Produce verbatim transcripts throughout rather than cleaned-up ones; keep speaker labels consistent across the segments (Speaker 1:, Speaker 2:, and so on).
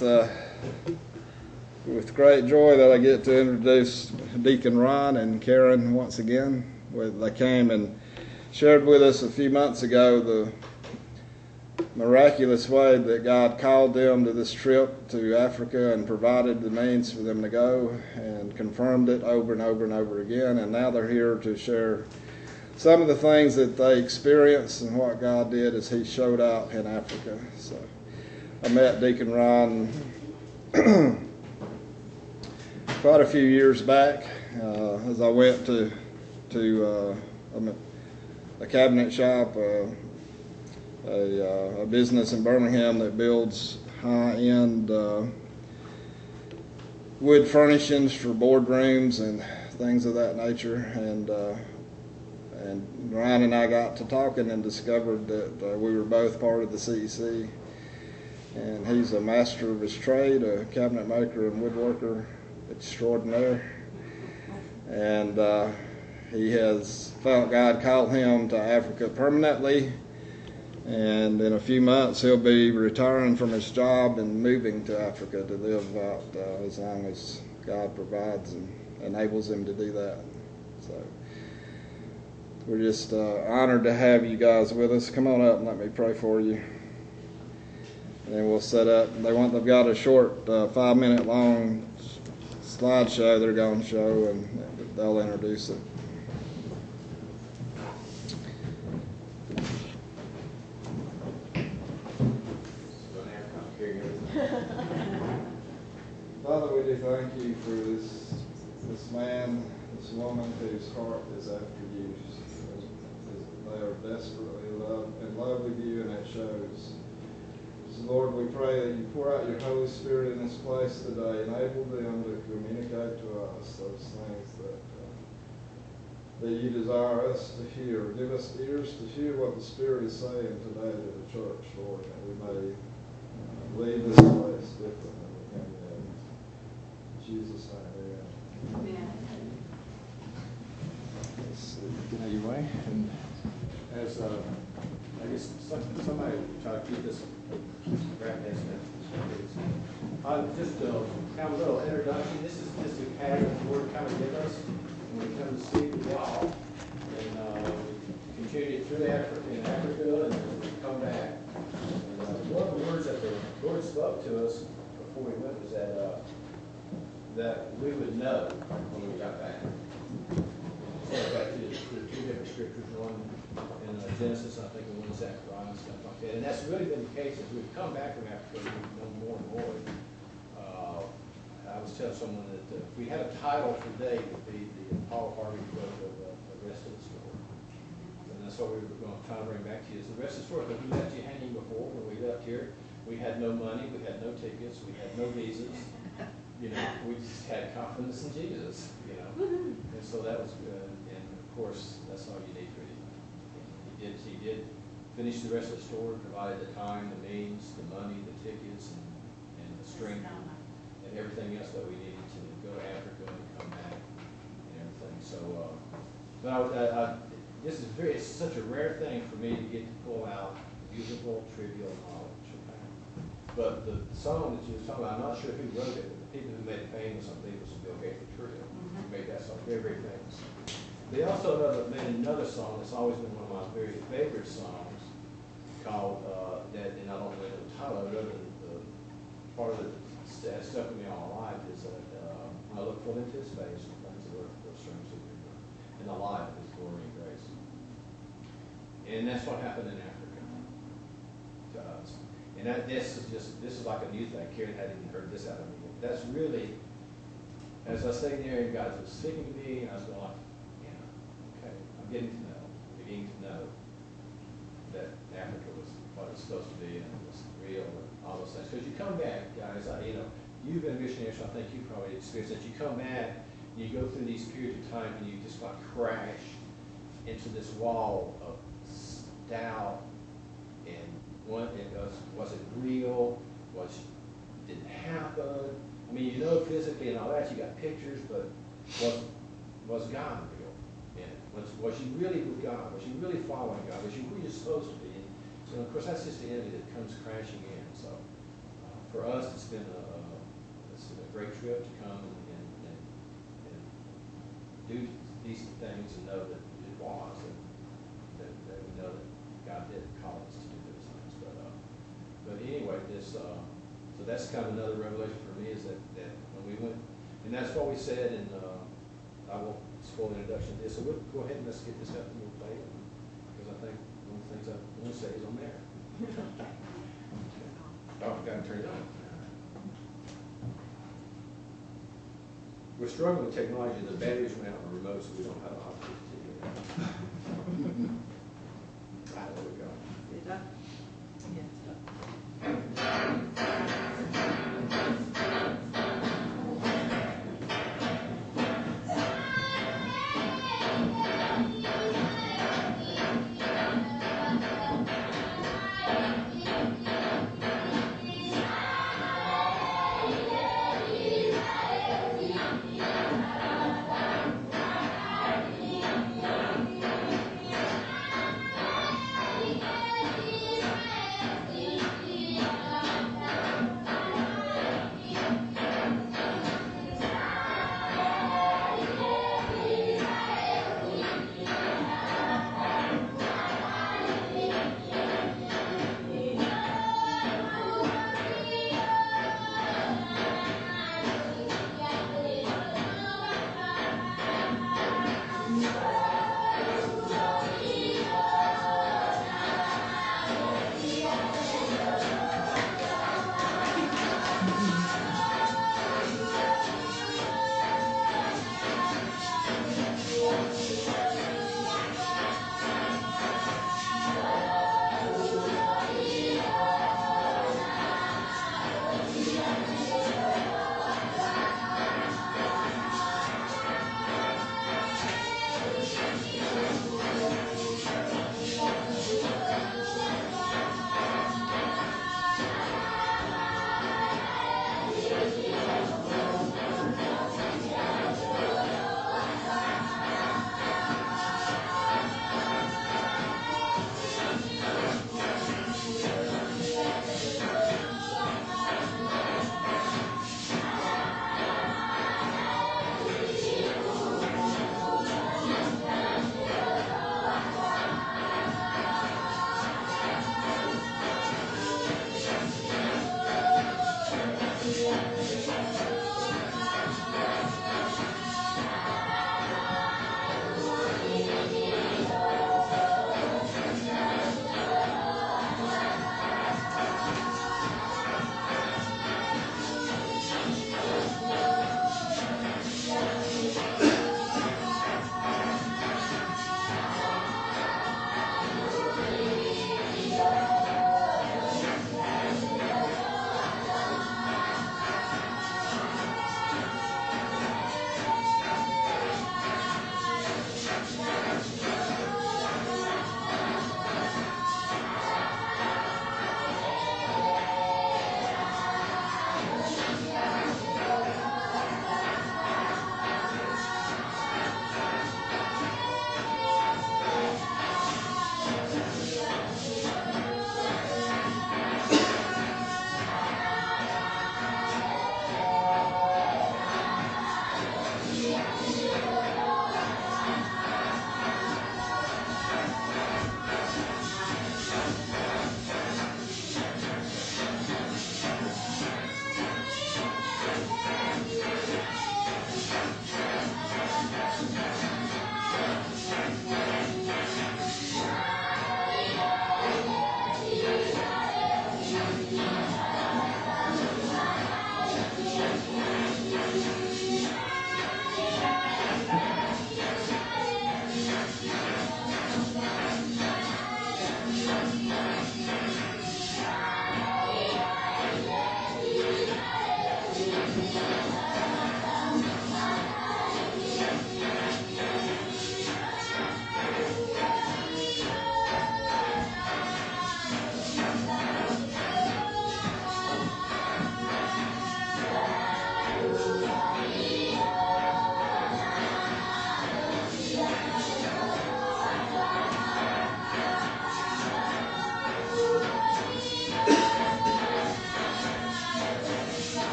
Speaker 1: It's uh, with great joy that I get to introduce Deacon Ron and Karen once again. They came and shared with us a few months ago the miraculous way that God called them to this trip to Africa and provided the means for them to go, and confirmed it over and over and over again. And now they're here to share some of the things that they experienced and what God did as He showed out in Africa. So I met Deacon Ron quite a few years back uh, as I went to to uh, a cabinet shop, uh, a, uh, a business in Birmingham that builds high-end uh, wood furnishings for boardrooms and things of that nature. And uh, and Ryan and I got to talking and discovered that uh, we were both part of the C E C. And he's a master of his trade, a cabinet maker and woodworker extraordinaire. And uh, he has felt God called him to Africa permanently. And in a few months, he'll be retiring from his job and moving to Africa to live out uh, as long as God provides and enables him to do that. So we're just uh, honored to have you guys with us. Come on up and let me pray for you. And then we'll set up. They want. They've got a short, uh, five-minute long slideshow they're going to show, and they'll introduce it. Father, we do thank you for this this man, this woman whose heart is after you. They are desperately love, in love with you, and it shows. So Lord, we pray that you pour out your Holy Spirit in this place today. Enable them to communicate to us those things that uh, that you desire us to hear. Give us ears to hear what the Spirit is saying today to the church, Lord, that we may uh, leave this place different than we came in. In Jesus' name, amen. Amen. Let's see.
Speaker 2: Anyway, and as uh, I guess some, somebody try to keep this grab this. Uh, just a kind of a little introduction. This is just a pattern the Lord kind of give us when we come to speak with y'all, and uh, we continue through Africa, in Africa, and then we come back. And, uh, one of the words that the Lord spoke to us before we went was that uh, that we would know when we got back. So back to the, to the two different scriptures, one in uh, Genesis, I think, and one in Zechariah and stuff like that. And that's really been the case as we've come back from Africa. We've known more and more. Uh, I was telling someone that uh, if we had a title for today, it would be the Paul Harvey quote of uh, the rest of the story. And that's what we were going to try to bring back to you is the rest of the story. Because we left you hanging before when we left here. We had no money, we had no tickets, we had no visas. You know, we just had confidence in Jesus. You know, and so that was good. And of course, that's all you need for you. He did. He did finish the rest of the story, provided the time, the means, the money, the tickets, and, and the strength, and everything else that we needed to go to Africa and come back and everything. So, uh, but I, I, I, this is very. It's such a rare thing for me to get to pull out usable, trivial knowledge. Okay? But the song that you were talking about, I'm not sure who wrote it, but the people who made it famous, I believe, was Bill Gaither Trio. Who made that song very, very famous. They also made another song that's always been one of my very favorite songs, called uh, that, and I don't really know the title of it, other than the part of it that has stuck with me all my life is that uh, when I look full into His face, the things that earth will streams of river, and the light of His glory and grace. And that's what happened in Africa to us. And that, this is just this is like a new thing. Karen hadn't even heard this out of me. That's really, as I was sitting there and God was speaking to me, and I was going like, getting to know, beginning to know that Africa was what it's supposed to be and it was real and all those things. Because you come back, guys, I, you know, you've been missionaries, so I think you probably experienced that. You come back, you go through these periods of time, and you just like crash into this wall of doubt and one, it was, was it real? Was did it happen? I mean, you know physically and all that, you got pictures, but was was God real? Was, was you really with God? Was you really following God? Was you who you're supposed to be? And so, of course, that's just the enemy that comes crashing in. So, uh, for us, it's been a, it's been a great trip to come and, and, and, and do decent things and know that it was, and that, that we know that God did call us to do those things. But, uh, but anyway, this, uh, so that's kind of another revelation for me is that, that when we went, and that's what we said, and uh, I won't spoil the introduction to this, so we'll go ahead and let's get this up and we'll play it, because I think one of the things I want to say is on there. Oh, I've got to turn it on. We're struggling with technology. The batteries went out on the remote, so we don't have an option to do that. Ah, there we go.
Speaker 3: Is it done? Yes.
Speaker 4: Thank you.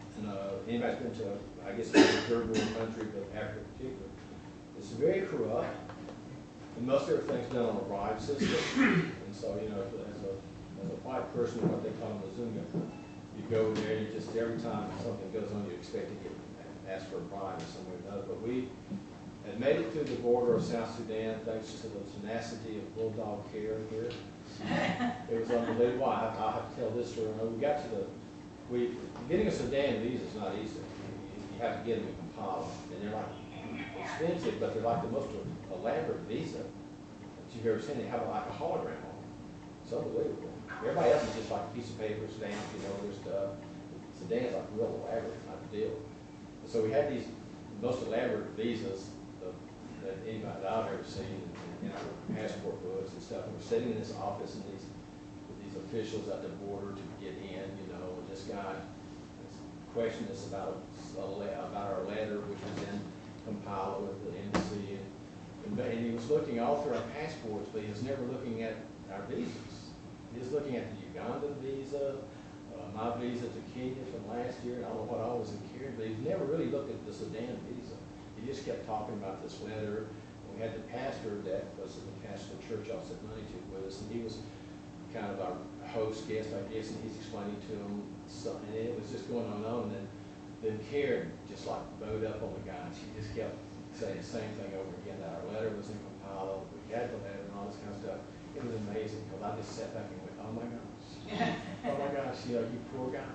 Speaker 2: And uh, anybody's been to, I guess, it's a third world country, but Africa in particular, it's very corrupt. And most everything's done on a bribe system. And so, you know, as a, as a white person, what they call a Mazunga, you go there, you just, every time something goes on, you expect to get asked for a bribe or somewhere or another. But we had made it through the border of South Sudan thanks to the tenacity of Bulldog Care here. It was unbelievable. I have, I have to tell this story. We got to the, we, getting a Sudan visa is not easy. You, you have to get them in Kampala, and they're like expensive, but they're like the most elaborate visa that you've ever seen. They have like a hologram on them. It's unbelievable. Everybody else is just like a piece of paper, stamp, you know, their stuff. Sudan's like real elaborate kind of deal. So we had these most elaborate visas of, that anybody that I've ever seen in, in our passport books and stuff. And we're sitting in this office and these these officials at the border to get in, you know, and this guy questioned us about a, about our letter, which was in Kampala with the embassy, and, and he was looking all through our passports, but he was never looking at our visas. He was looking at the Ugandan visa, uh, my visa to Kenya from last year, and I don't know what all was in carried, but he never really looked at the Sudan visa. He just kept talking about this letter. And we had the pastor that was the pastor of the church I sent money to with us, and he was kind of our host guest, I guess, and he's explaining to him something, and it was just going on and on, and then, then Karen just like bowed up on the guy, and she just kept saying the same thing over again, that our letter was in Kampala, we had the letter and all this kind of stuff. It was amazing, because I just sat back and went, oh my gosh, oh my gosh, you know, you poor guy.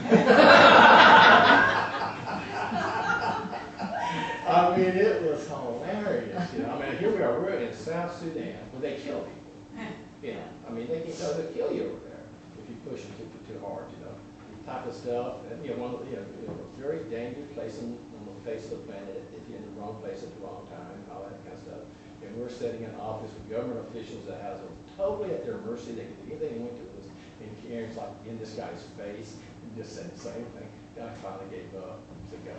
Speaker 2: I mean, it was hilarious, you know, I mean, here we are, we're in South Sudan, where they kill people. You know, I mean, they can no, they'll kill you over there if you push them too, too hard, you know, type of stuff. And, you know, one, you know, you know, a very dangerous place on, on the face of the planet if you're in the wrong place at the wrong time and all that kind of stuff. And we're sitting in office with government officials that has them totally at their mercy. They can do anything they want to us. And Karen's like in this guy's face and just said the same thing. Guy finally gave up to go.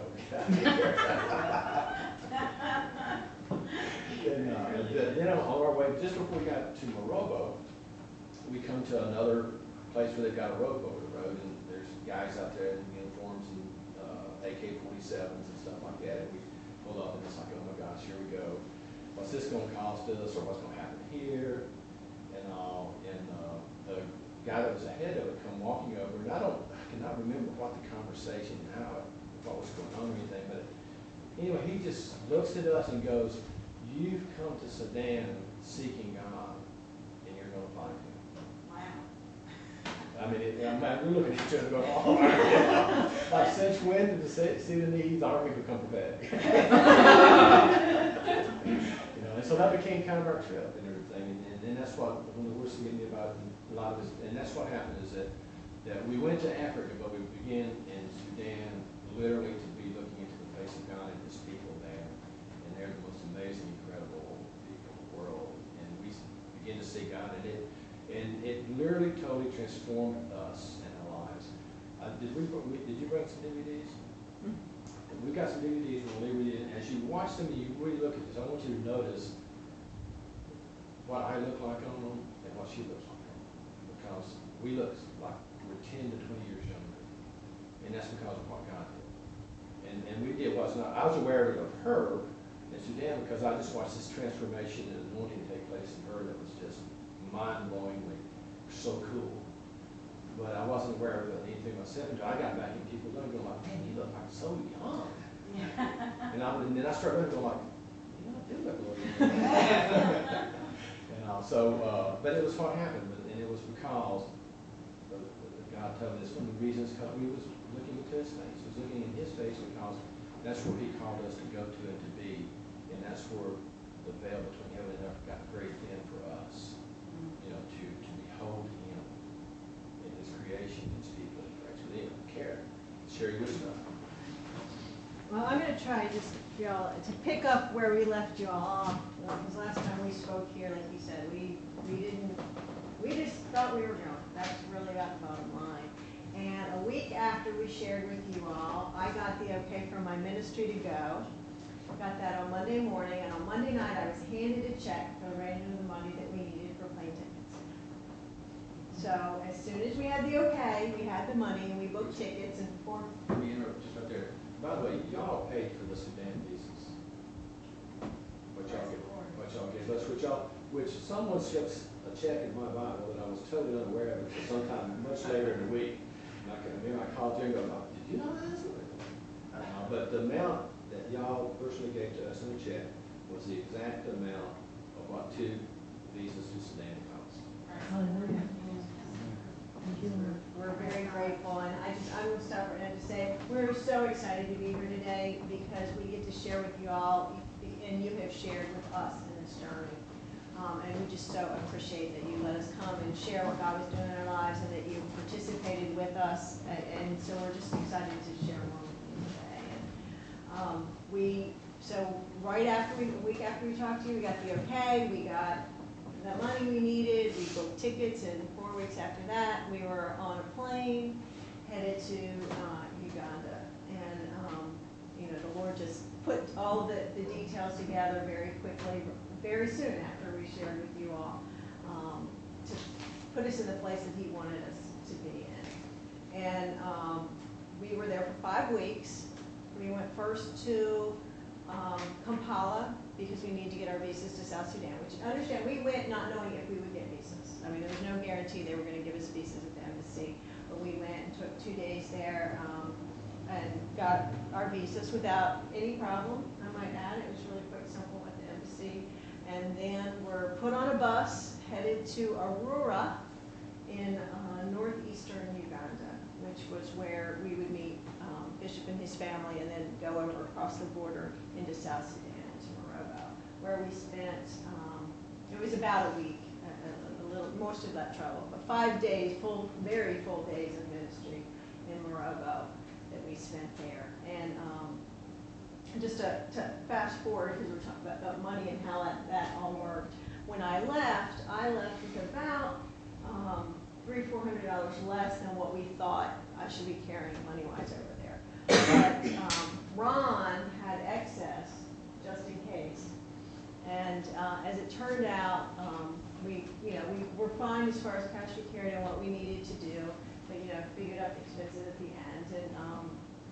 Speaker 2: And, uh, then on our way, just before we got to Morobo, we come to another place where they've got a rope over the road, and there's guys out there in uniforms and uh, A K forty-sevens and stuff like that. And we pull up, and it's like, oh my gosh, here we go. What's this going to cost us, or what's going to happen here? And all. Uh, and uh, the guy that was ahead of it come walking over, and I don't, I cannot remember what the conversation, how it, what was going on or anything, but anyway, he just looks at us and goes, you've come to Sudan seeking God, and you're going to find Him. Wow. I mean, it, I mean, we're looking at each other going, oh, my God. Like, since when did the Sudanese army become prophetic? You know, and so that became kind of our trip and everything, and, and, and that's what, when we're speaking about a lot of this, and that's what happened is that, that we went to Africa, but we began in Sudan literally to be looking into the face of God and His people there. And they're the most amazing, incredible people in the world. And we begin to see God in it. And it literally totally transformed us and our lives. Uh, did, we, did you bring some D V Ds? Mm-hmm. We've got some D V Ds and we'll leave it in. As you watch them and you really look at this, I want you to notice what I look like on them and what she looks like on them. Because we look like we're ten to twenty years younger. And that's because of what God did. And, and we did what's not, I was aware of her in Sudan because I just watched this transformation and anointing take place in her that was just mind-blowingly so cool. But I wasn't aware of anything myself until I got back and people were going like, man, you look like so young. Yeah. And, I, and then I started looking like, you know, I do look a little young. And uh, so, uh, but it was what happened, and it was because the, the, God told us one of the reasons because we was looking into His face. He was looking in His face because that's where He called us to go to and to be. And that's where the veil between heaven and earth got very thin for us. You know, to, to behold Him in His creation, His people, and actually Him. Karen, share your stuff.
Speaker 4: Well, I'm going to try just, y'all, to pick up where we left y'all off. Because last time we spoke here, like you said, we, we didn't, we just thought we were going. That's really about the bottom line. And a week after we shared with you all, I got the okay from my ministry to go. Got that on Monday morning, and on Monday night I was handed a check for the range of the money that we needed for plane tickets. So as soon as we had the okay, we had the money, and we booked tickets and formed.
Speaker 2: Let me interrupt. by the way, y'all paid for the Sudan visas. What y'all get, what y'all get, that's what y'all, which someone ships a check in my Bible that I was totally unaware of until sometime much later in the week. And I can, then I called you and go, did you know this? Uh, but the amount that y'all personally gave to us in a check was the exact amount of what two visas to Sudan cost.
Speaker 4: Hallelujah. We're very grateful, and I just, I'm gonna stop right now to say, we're so excited to be here today because we get to share with you all, and you have shared with us in this journey. Um, and we just so appreciate that you let us come and share what God was doing in our lives and that you participated with us. And, and so we're just excited to share more with you today. And, um, we, so right after we, a week after we talked to you, we got the okay, we got the money we needed, we booked tickets, and four weeks after that, we were on a plane headed to uh, Uganda. And, um, you know, the Lord just put all the, the details together very quickly, very soon after we shared with you all, um, to put us in the place that He wanted us to be in. And um, we were there for five weeks. We went first to um, Kampala because we need to get our visas to South Sudan, which, understand, we went not knowing if we would get visas. I mean, there was no guarantee they were going to give us visas at the embassy, but we went and took two days there um, and got our visas without any problem, I might add. It was really quite simple at the embassy. And then we're put on a bus headed to Arua in uh, northeastern Uganda, which was where we would meet um, Bishop and his family and then go over across the border into South Sudan, to Morobo, where we spent, um, it was about a week, a, a little, most of that travel, but five days, full, very full days of ministry in Morobo that we spent there. And um, just to, to fast forward, because we're talking about, about money and how that, that all worked. When I left, I left with about um, three, four hundred dollars less than what we thought I should be carrying money-wise over there. But um, Ron had excess just in case, and uh, as it turned out, um, we, you know, we were fine as far as cash we carried and what we needed to do, but you know, figured out the expenses at the end, and um,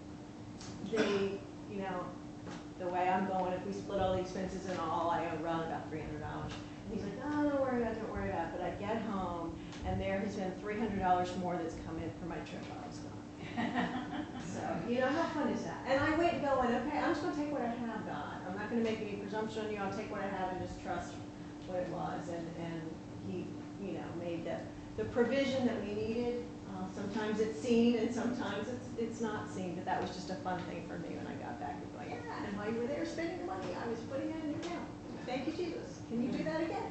Speaker 4: they, you know. The way I'm going, if we split all the expenses and all, I owe Ron about three hundred dollars. And he's like, oh, don't worry about it, don't worry about it. But I get home, and there has been three hundred dollars more that's come in for my trip while I was gone. So, you know, how fun is that? And I went going, okay, I'm just going to take what I have, God. I'm not going to make any presumption on you. I'll take what I have and just trust what it was. And, and he, you know, made the, the provision that we needed. Uh, sometimes it's seen, and sometimes it's it's not seen. But that was just a fun thing for me when I got back. It's like, yeah, and while you were there spending the money, I was putting it in your account. Thank you, Jesus. Can you do that again?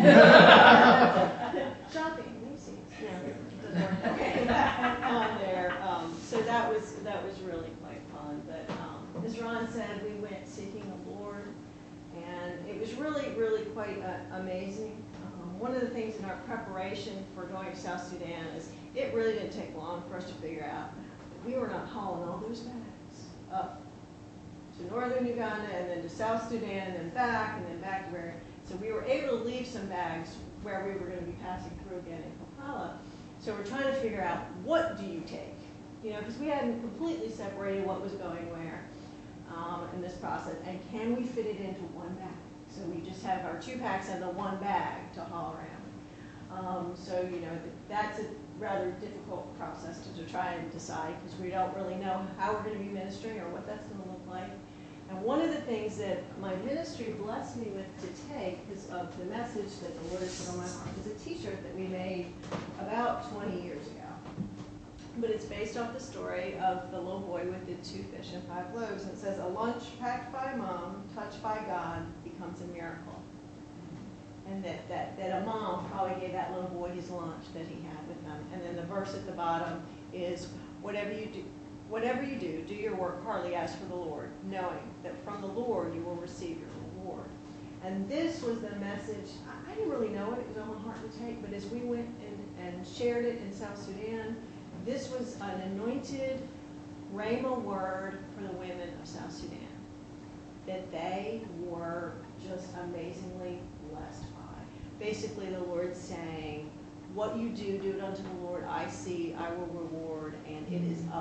Speaker 4: Shopping, Macy's. Yeah. Okay. On there. Um, so that was that was really quite fun. But um, as Ron said, we went seeking the Lord, and it was really, really quite uh, amazing. Um, one of the things in our preparation for going to South Sudan is it really didn't take long for us to figure out that we were not hauling all those bags up to northern Uganda and then to South Sudan and then back and then back to where. So we were able to leave some bags where we were going to be passing through again in Kampala. So we're trying to figure out, what do you take? You know, because we hadn't completely separated what was going where um, in this process. And can we fit it into one bag? So we just have our two packs and the one bag to haul around. Um, so, you know, that's a rather difficult process to, to try and decide, because we don't really know how we're going to be ministering or what that's going to look like. And one of the things that my ministry blessed me with to take, because of the message that the Lord has put on my heart, is a t-shirt that we made about twenty years ago. But it's based off the story of the little boy with the two fish and five loaves. And it says, a lunch packed by mom, touched by God, becomes a miracle. And that, that, that a mom probably gave that little boy his lunch that he had with him. And then the verse at the bottom is, whatever you do, whatever you do, do your work heartily as for the Lord, knowing that from the Lord you will receive your reward. And this was the message. I, I didn't really know it. It was on my heart to take. But as we went and, and shared it in South Sudan, this was an anointed rhema word for the women of South Sudan, that they were just amazingly blessed by. Basically, the Lord saying, what you do, do it unto the Lord. I see, I will reward, and it is a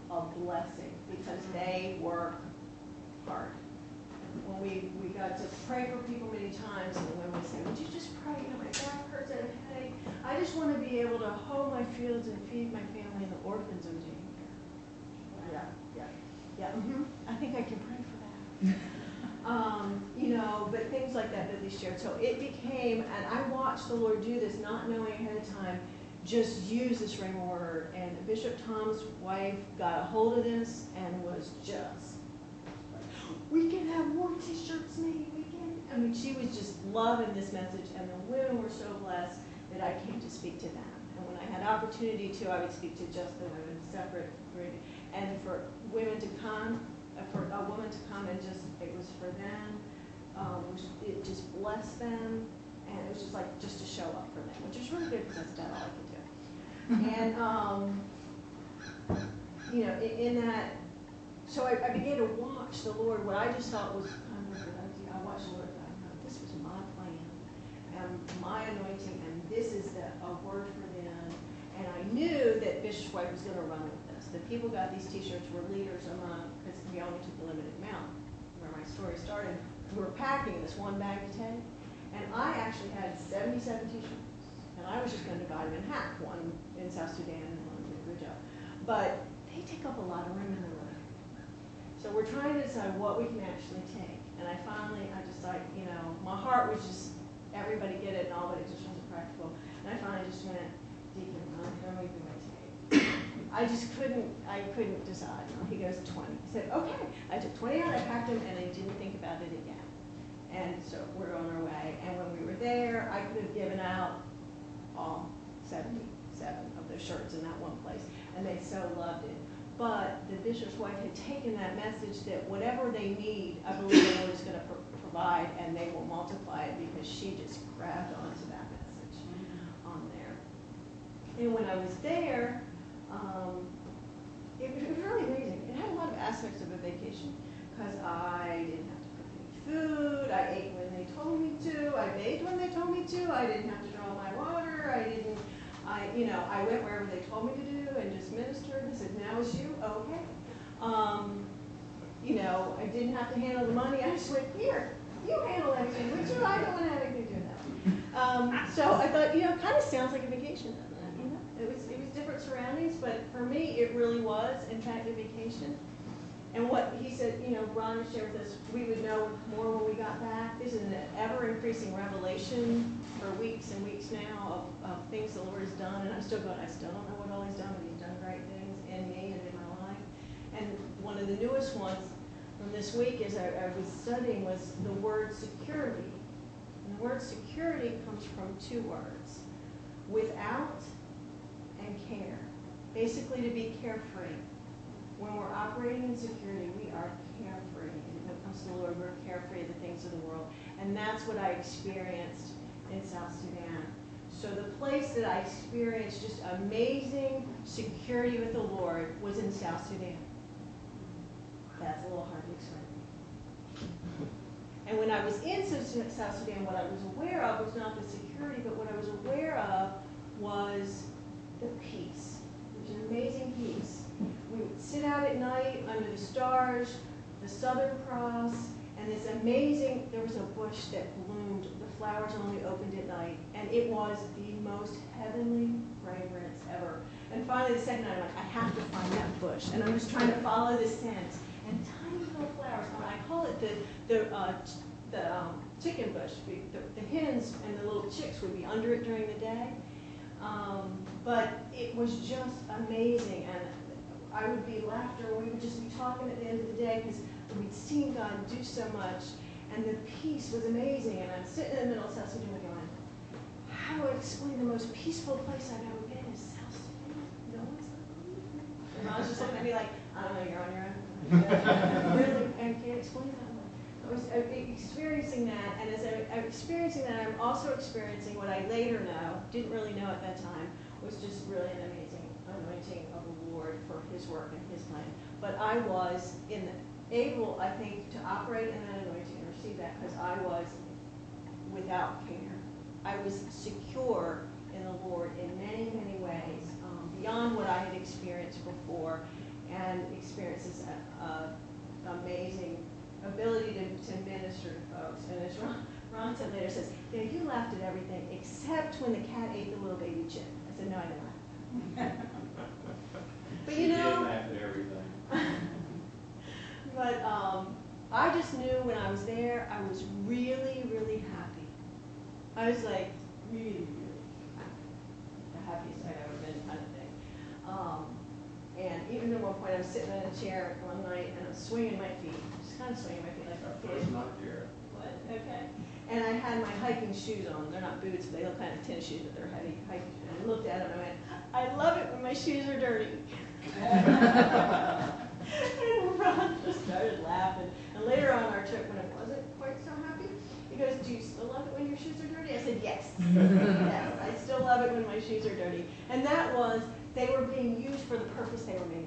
Speaker 4: a blessing because they work hard. When we, we got to pray for people many times, and the women would say, would you just pray? You know, my back hurts, I have a headache. I just want to be able to hoe my fields and feed my family in the orphans I'm taking care of. Yeah, yeah, yeah. Mm-hmm. I think I can pray for that. um, you know, but things like that that they shared. So it became, and I watched the Lord do this, not knowing ahead of time, just use this rhema word. And Bishop Tom's wife got a hold of this and was just, we can have more t-shirts made, we can. I mean, she was just loving this message, and the women were so blessed that I came to speak to them. And when I had opportunity to, I would speak to just the women, separate. And for women to come, uh, for a woman to come and just, it was for them, um, it just blessed them, and it was just like, just to show up for them, which is really good because that's about all I could do. And, um, you know, in, in that, so I, I began to watch the Lord. What I just thought was kind of a good idea. I watched the Lord and I thought, this was my plan and my anointing, and this is the, a word for them. And I knew that Bishop's wife was going to run with this. The people got these T-shirts were leaders among, because we only took the limited amount, where my story started. We were packing this one bag to take, and I actually had seventy-seven T-shirts, and I was just going to divide them in half, one in South Sudan and one in Gujarat. But they take up a lot of room in the room. So we're trying to decide what we can actually take. And I finally, I just like, you know, my heart was just, everybody get it and all, but it just wasn't practical. And I finally just went, Deacon, how many do I take? I just couldn't, I couldn't decide. He goes, twenty. I said, okay. I took twenty out, I packed them, and I didn't think about it again. And so we're on our way. And when we were there, I could have given out all seventy-seven of those shirts in that one place. And they so loved it. But the bishop's wife had taken that message that whatever they need, I believe the Lord is going to pro provide, and they will multiply it, because she just grabbed onto that message on there. And when I was there, um, it, was, it was really amazing. It had a lot of aspects of a vacation, because I didn't have to cook any food. I ate when they told me to. I bathed when they told me to. I didn't have to draw my water. I didn't. I, you know, I went wherever they told me to do and just ministered and said, now it's you, okay. Um, you know, I didn't have to handle the money. I just went, here, you handle everything. Which I don't want to have anything to do with that. Um, so I thought, you know, it kind of sounds like a vacation. You know, it was it was different surroundings, but for me, it really was, in fact, a vacation. And what he said, you know, Ron shared with us, we would know more when we got back. This is an ever-increasing revelation for weeks and weeks now of, of things the Lord has done. And I'm still going, I still don't know what all he's done, but he's done great things in me and in my life. And one of the newest ones from this week as I, I was studying was the word security. And the word security comes from two words, without and care. Basically to be carefree. When we're operating in security, we are carefree. And when it comes to the Lord, we're carefree of the things of the world. And that's what I experienced in South Sudan. So the place that I experienced just amazing security with the Lord was in South Sudan. That's a little hard to explain. And when I was in South Sudan, what I was aware of was not the security, but what I was aware of was the peace. It was an amazing peace. We would sit out at night under the stars, the Southern Cross, and this amazing, there was a bush that bloomed. The flowers only opened at night, and it was the most heavenly fragrance ever. And finally, the second night, I'm like, I have to find that bush. And I'm just trying to follow the scent. And tiny little flowers, I call it the, the, uh, the um, chicken bush. The, the hens and the little chicks would be under it during the day. Um, but it was just amazing. And I would be laughter, we would just be talking at the end of the day because we'd seen God do so much, and the peace was amazing. And I'm sitting in the middle of South Sudan going, how do I explain the most peaceful place I've ever been is South Sudan? No one's like, and I was just looking at me like, I don't know, you're on your own. Really, I can't explain that one. I was experiencing that, and as I, I'm experiencing that, I'm also experiencing what I later know, didn't really know at that time, was just really an amazing anointing of the Lord for his work and his plan. But I was in the, able, I think, to operate in that anointing and receive that because I was without care. I was secure in the Lord in many, many ways, um, beyond what I had experienced before. and experiences a, a amazing ability to, to minister to folks. And as Ron, Ron said later, says, you know, you laughed at everything except when the cat ate the little baby chip. I said, no, I didn't laugh. But you
Speaker 2: She did
Speaker 4: know,
Speaker 2: laugh at everything.
Speaker 4: but um, I just knew when I was there, I was really, really happy. I was like, really, really happy. The happiest I've ever been, kind of thing. Um, and even at one point, I was sitting in a chair one night and I was swinging my feet, just kind of swinging my feet like a kid.
Speaker 2: First not here.
Speaker 4: What? Okay. And I had my hiking shoes on. They're not boots, they look kind of tennis shoes, but they're heavy hiking shoes. And I looked at them and I went, I love it when my shoes are dirty. And Ron just started laughing. And later on our trip, when it wasn't quite so happy, he goes, do you still love it when your shoes are dirty? I said, yes. Yes, I still love it when my shoes are dirty. And that was, they were being used for the purpose they were made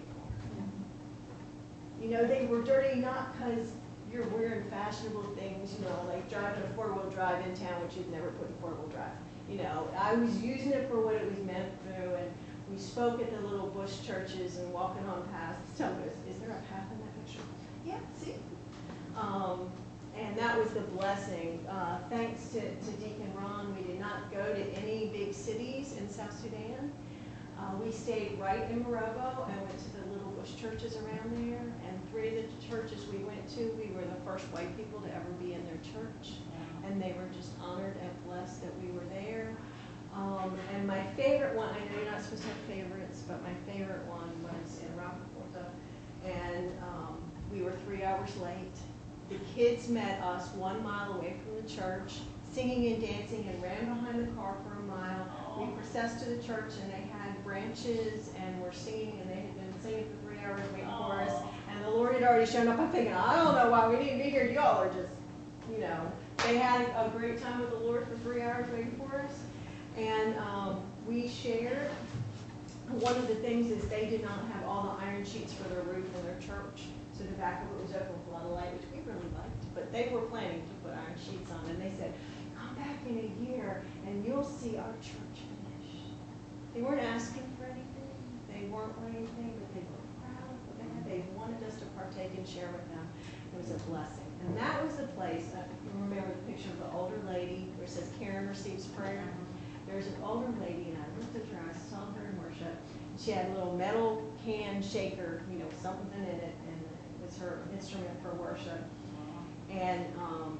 Speaker 4: for. You know, they were dirty not because you're wearing fashionable things, you know, like driving a four-wheel drive in town, which you'd never put in four-wheel drive. You know, I was using it for what it was meant to, and we spoke at the little bush churches and walking on past. Someone goes, is there a path in that picture? Yeah, see? Um, and that was the blessing. Uh, thanks to, to Deacon Ron, we did not go to any big cities in South Sudan. Uh, we stayed right in Morogo and went to the little bush churches around there. And three of the churches we went to, we were the first white people to ever be in their church. And they were just honored and blessed that we were there. Um, and my favorite one, I know you're not supposed to have favorites, but my favorite one was in Roccaforte. And um, we were three hours late. The kids met us one mile away from the church, singing and dancing, and ran behind the car for a mile. We processed to the church, and they had branches, and were singing, and they had been singing for three hours waiting for us. And the Lord had already shown up. I'm thinking, I don't know why we need to be here. Y'all are just, you know. They had a great time with the Lord for three hours waiting for us. And um, we shared. One of the things is they did not have all the iron sheets for their roof in their church. So the back of it was open with a lot of light, which we really liked. But they were planning to put iron sheets on. And they said, come back in a year and you'll see our church finished. They weren't asking for anything. They weren't wanting anything, but they were proud of what they had. They wanted us to partake and share with them. It was a blessing. And that was the place, uh, you remember the picture of the older lady where it says Karen receives prayer. There's an older lady, and I looked at her, I saw her in worship. She had a little metal can shaker, you know, with something in it, and it was her instrument for worship. And um,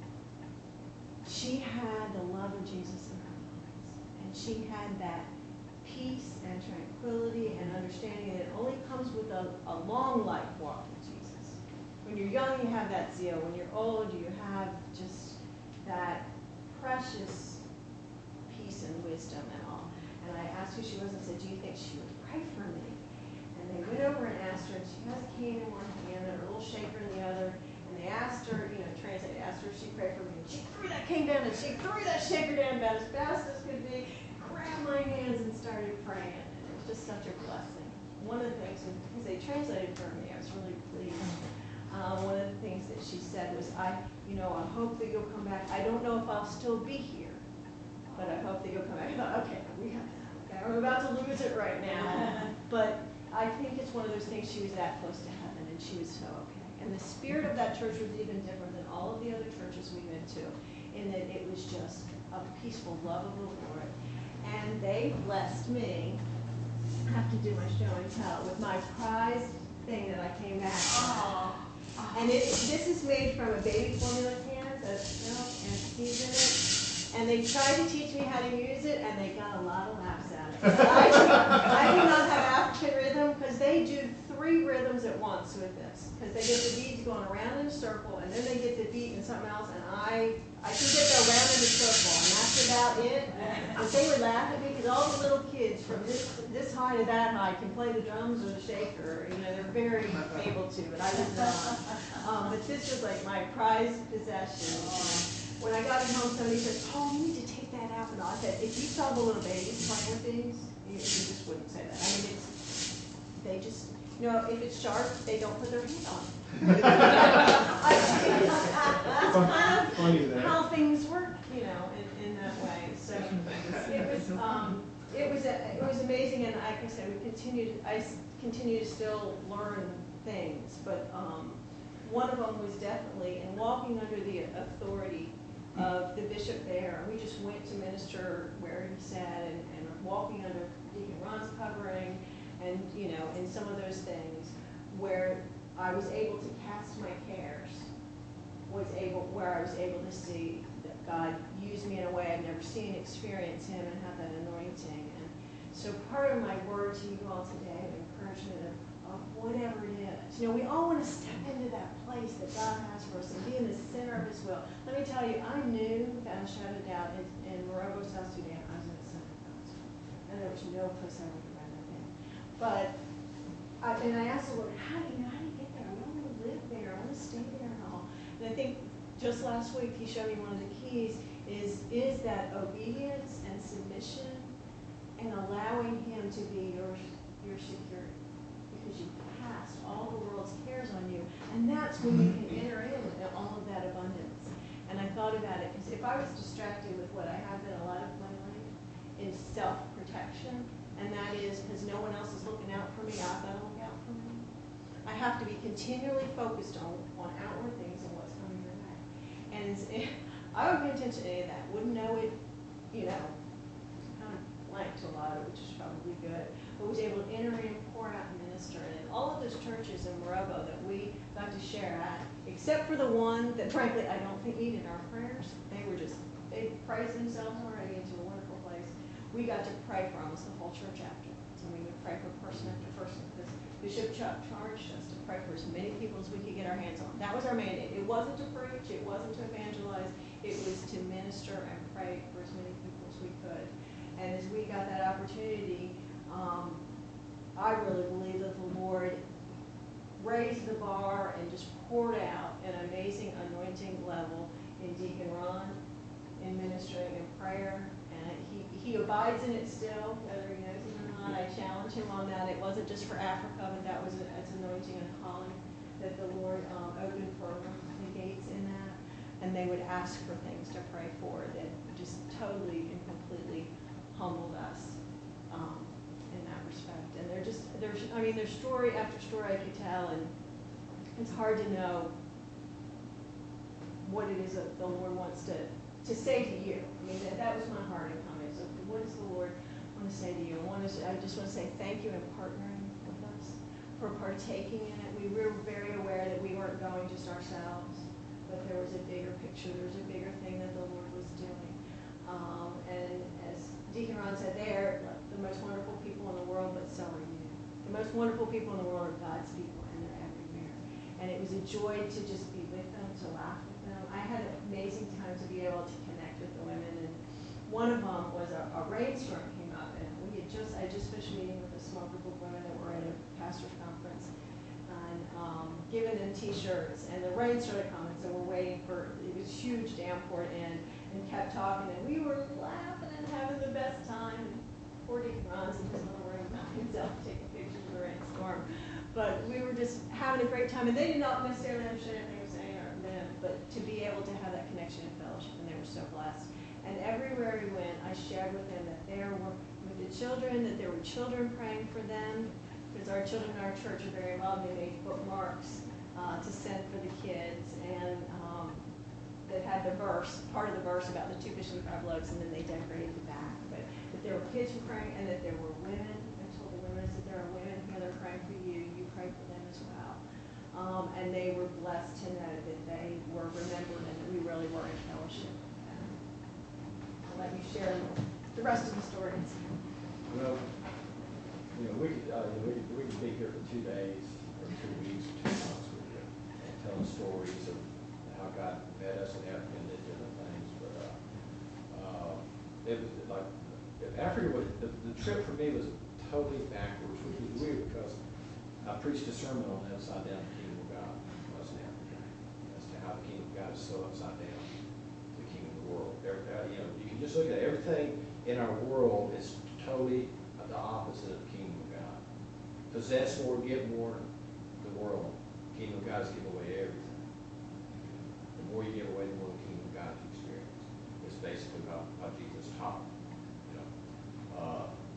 Speaker 4: she had the love of Jesus in her eyes. And she had that peace and tranquility and understanding, and it only comes with a, a long life walk with Jesus. When you're young, you have that zeal. When you're old, you have just that precious peace and wisdom and all. And I asked who she was and said, do you think she would pray for me? And they went over and asked her, and she has a cane in one hand and a little shaker in the other. And they asked her, you know, translate, asked her if she'd pray for me. And she threw that cane down and she threw that shaker down about as fast as could be, grabbed my hands and started praying. And it was just such a blessing. One of the things, because they translated for me, I was really pleased. Uh, one of the things that she said was, I, you know, I hope that you'll come back. I don't know if I'll still be here, but I hope that you'll come back. I thought, okay, we have that. Okay, I'm about to lose it right now. But I think it's one of those things, she was that close to heaven, and she was so okay. And the spirit of that church was even different than all of the other churches we went to, in that it was just a peaceful love of the Lord. And they blessed me, I have to do my show and tell, with my prize thing that I came back with. And it, this is made from a baby formula can, so it's milk and seeds in it. And they tried to teach me how to use it, and they got a lot of laughs at it. So I, do, I do not have African rhythm, because they do three rhythms at once with this. Because they get the beads going around in a circle, and then they get the beat in something else, and I I can get the around in a circle, and that's about it. But they would laugh at me, because all the little kids from this this high to that high can play the drums or the shaker. You know, they're very able to, but I was not. Um, but this was like my prized possession. And when I got it home, somebody said, "Oh, you need to take that out." And I said, "If you saw the little babies playing with these, you, you just wouldn't say that. I mean, it's they just." You know, if it's sharp, they don't put their hand on it. That's kind of
Speaker 2: Funny that.
Speaker 4: how things work, you know, in, in that way. So it was, um, it was, a- it was amazing, and like I said, we continued, I s- continue to still learn things, but, um, one of them was definitely in walking under the authority of the bishop there. We just went to minister where he said, and, and walking under Deacon Ron's covering, and, you know, in some of those things where I was able to cast my cares, was able, where I was able to see that God used me in a way I've never seen, experience him, and have that anointing. And so part of my word to you all today, of encouragement of, of whatever it is, you know, we all want to step into that place that God has for us and be in the center of his will. Let me tell you, I knew without a shadow of doubt in, in Morocco, South Sudan, I was in the center of God's will. And there was no place I would rather be. But, I, and I asked the Lord, how do you, how do you get there? I don't want to live there. I want to stay there and all. And I think just last week he showed me one of the keys is, is that obedience and submission and allowing him to be your, your security. Because you cast all the world's cares on you. And that's when you can enter in all of that abundance. And I thought about it, because if I was distracted with what I have been a lot of my life, is self-protection. And that is because no one else is looking out for me, I've got to look out for me. I have to be continually focused on, on outward things and what's coming your way. And it's, it, I would pay attention to any of that. Wouldn't know it, you know, kind of blank to a lot of it, which is probably good. But was able to enter in, pour out, and minister. And in all of those churches in Morocco that we got to share at, except for the one that frankly I don't think needed our prayers, they were just, they praised themselves already into a wonderful place. We got to pray for almost the whole church afterwards. And we would pray for person after person. Because Bishop Chuck charged us to pray for as many people as we could get our hands on. That was our mandate. It wasn't to preach. It wasn't to evangelize. It was to minister and pray for as many people as we could. And as we got that opportunity, um, I really believe that the Lord raised the bar and just poured out an amazing anointing level in Deacon Ron, in ministering and prayer. And he, he abides in it still, whether he knows it or not. I challenge him on that. It wasn't just for Africa, but that was its anointing and calling that the Lord um, opened for the gates in that. And they would ask for things to pray for that just totally and completely humbled us um, in that respect. And they're just, there's, I mean, there's story after story I could tell, and it's hard to know what it is that the Lord wants to to say to you. I mean, that, that was my heart in coming. So what does the Lord want to say to you? I, want to, I just want to say thank you in partnering with us, for partaking in it. We were very aware that we weren't going just ourselves, but there was a bigger picture. There was a bigger thing that the Lord was doing. Um, and as Deacon Ron said, they are the most wonderful people in the world, but so are you. The most wonderful people in the world are God's people, and they're everywhere. And it was a joy to just be with them, to laugh with them. I had an amazing time to be able to connect with the women, and one of them was a, a rainstorm came up, and we had just, I just finished meeting with a small group of women that were at a pastor's conference, and um, giving them t-shirts, and the rain started coming, so we're waiting for, it was huge downpour in, and kept talking, and we were laughing and having the best time, and poor Deacon Ron's in his little room by himself taking pictures of the rainstorm. But we were just having a great time, and they did not necessarily understand everything I was saying or them, but to be able to have that connection and fellowship, and they were so blessed. And everywhere we went, I shared with them that there were, with the children, that there were children praying for them, because our children in our church are very involved. They made bookmarks uh, to send for the kids, and um, that had the verse, part of the verse about the two fish and the five loaves, and then they decorated the back. But that there were kids who were praying, and that there were women. I told the women, I said, there are women here that are praying for you. You pray for them as well. Um, and they were blessed to know that they were remembered and that we really were in fellowship with them. I'll let you share the rest of the stories.
Speaker 2: Well, you know, we could, uh, you know, we could, we could be here for two days, or two weeks, or two months with you, and tell stories of how God met us in Africa and did different things. But uh, uh, it was like Africa was the, the trip for me was totally backwards, which was weird because I preached a sermon on the upside down kingdom of God was in Africa, as to how the kingdom of God is so upside down to the kingdom of the world. Every, uh, you know, you can just look at everything in our world is totally the opposite of the kingdom of God. Possess more, get more. The world, the kingdom of God is giving away everything. The more you give away, the more the kingdom of God you experience. It's basically how, how Jesus taught. You know, uh,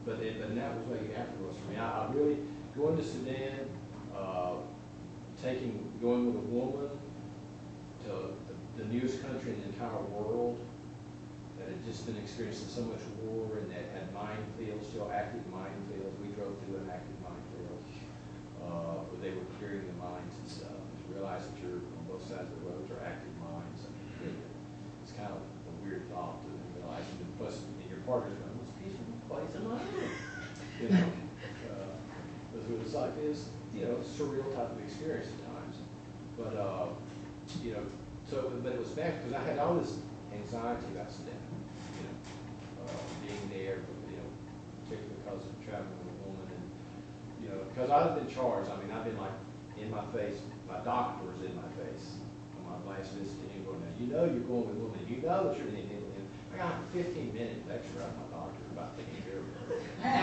Speaker 2: but it, but that was way afterwards for me. I, I really, going to Sudan, uh, taking, going with a woman to the, the newest country in the entire world that had just been experiencing so much war and that had minefields, still active minefields. We drove through an active minefield, uh, where they were clearing the mines and stuff. To realize that you're on both sides of the roads are active mines. And it's kind of a weird thought to realize. And plus, your partner's going, this peaceful place am I in? You know, uh, it was like this, you know, surreal type of experience at times. But, uh, you know, so, but it was back because I had all this anxiety about Sudan, you know, uh, being there, you know, particularly because of traveling with a woman and, you know, because I've been charged. I mean, I've been like in my face, my doctor was in my face on my last visit to England. Now, you know you're going with a woman, you know that you're in England. I got a fifteen minute lecture on my doctor about taking care of her.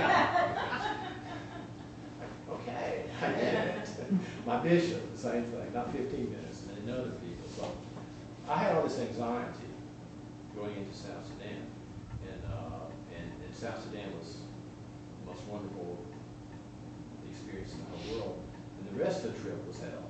Speaker 2: Okay, I did it. My bishop, the same thing, not fifteen minutes, and then other people. So I had all this anxiety going into South Sudan, and uh, and, and South Sudan was the most wonderful experience in the whole world, and the rest of the trip was hell.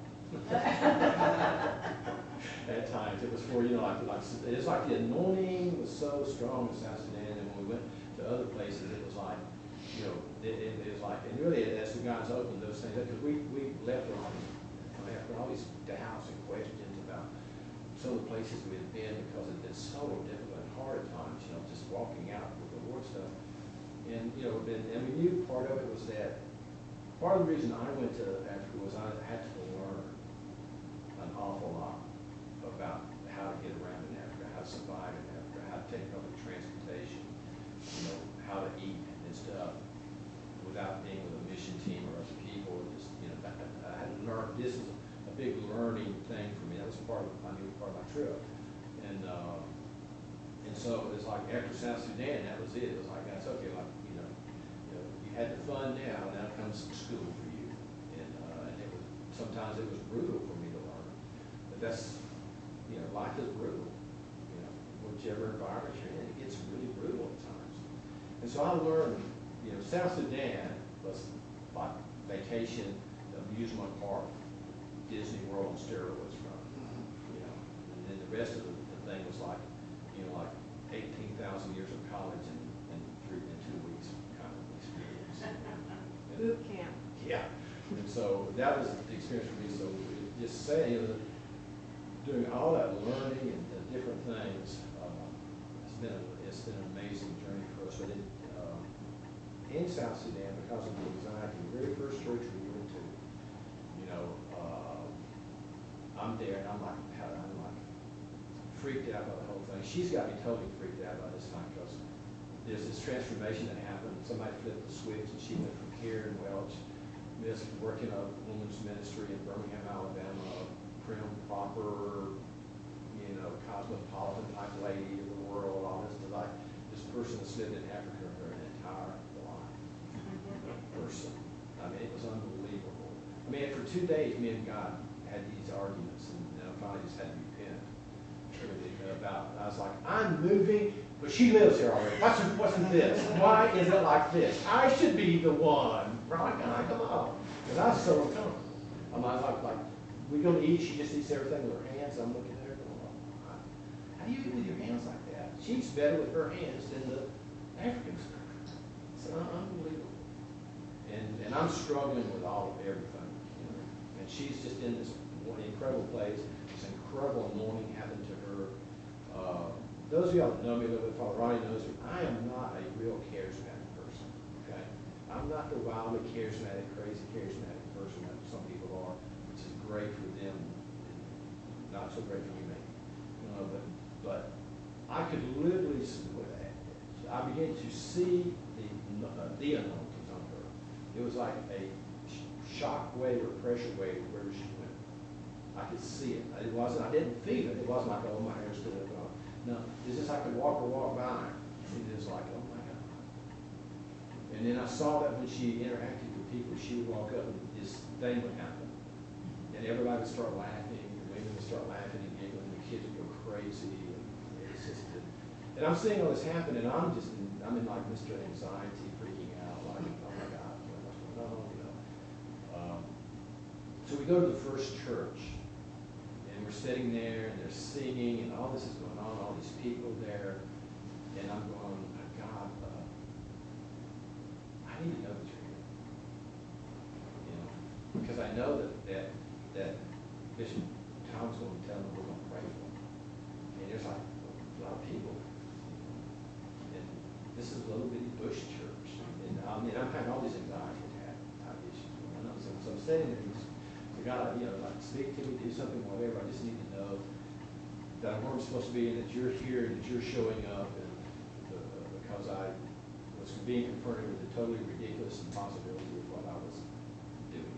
Speaker 2: At times, it was for, you know, like, like it's like the anointing was so strong in South Sudan, and when we went to other places, it was like, you know, it, it, it was like, and really, as the guys opened those things, because we we left with after all these doubts and questions about some of the places we had been, because it had been so difficult and hard at times, you know, just walking out with the Lord stuff, and you know, and, and we knew part of it was that part of the reason I went to Africa was I had to learn an awful lot about how to get around in Africa, how to survive in Africa, how to take public transportation, you know, how to eat and stuff without being with a mission team or other people. Just, you know, I, I had to learn. This was a big learning thing for me. That was part of I knew part of my trip, and uh, and so it was like after South Sudan, that was it. It was like that's okay. Like you know, you know, you had the fun now, now comes school for you, and uh, and it was sometimes it was brutal for me to learn, but that's. You know, life is brutal. You know, whichever environment you're in, it gets really brutal at times. And so I learned, you know, South Sudan was like vacation, amusement park, Disney World on steroids from, you know. And then the rest of the, the thing was like, you know, like eighteen thousand years of college in, in three, in two weeks kind of experience. And,
Speaker 4: Boot camp.
Speaker 2: yeah. And so that was the experience for me. So just saying, you know, doing all that learning and the different things, uh, it's been a, it's been an amazing journey for us. But in, uh, in South Sudan, because of the anxiety, the very first church we went to, you know, uh, I'm there and I'm like, I'm like freaked out by the whole thing. She's got me totally freaked out by this time because there's this transformation that happened. Somebody flipped the switch and she went from here in Welch, missed working a women's ministry in Birmingham, Alabama. Prim, proper, you know, cosmopolitan type lady of the world, all this to like this person that's lived in Africa her entire life. Person. I mean, it was unbelievable. I mean, for two days, me and God had these arguments, and you know, finally just had to repent about. I was like, I'm moving, but she lives here already. What's what's this? Why is it like this? I should be the one, right? God, come on, because I was so uncomfortable. I'm like, like. We go to eat, she just eats everything with her hands. I'm looking at her going, how do you eat with your hands like that? She eats better with her hands than the Africans do. It's unbelievable. And and I'm struggling with all of everything. You know? And she's just in this one incredible place. This incredible anointing happened to her. Uh, those of y'all that know me a little bit, Father Ronnie knows me. I am not a real charismatic person. Okay? I'm not the wildly charismatic, crazy charismatic person that some people are. Which is great for them, and not so great for me. Uh, but but I could literally, I began to see the uh, the anointings on her. It was like a shock wave or pressure wave where she went. I could see it. It wasn't. I didn't feel it. It wasn't like, oh, my hair stood up. No, it's just I could walk or walk by. It was like, oh my God. And then I saw that when she interacted with people, she would walk up and this thing would happen. And everybody would start laughing, the women would start laughing and giggling, the kids would go crazy, and it's just, and I'm seeing all this happen, and I'm just, in, I'm in like Mister Anxiety, freaking out, So we go to the first church, and we're sitting there, and they're singing, and all this is going on, all these people there, and I'm going, my God, uh, I need to know that you're here. You know, because I know that, that, that Bishop Tom's going to tell them we're going to pray for them. And there's like a lot of people. And this is a little bitty bush church. And I mean, I'm having all these anxiety attack type issues going on. So, so I'm sitting there, and he's, so God, you know, like, speak to me, do something, whatever. I just need to know that I'm where I'm supposed to be, and that you're here, and that you're showing up, and uh, because I was being confronted with the totally ridiculous impossibility of what I was doing.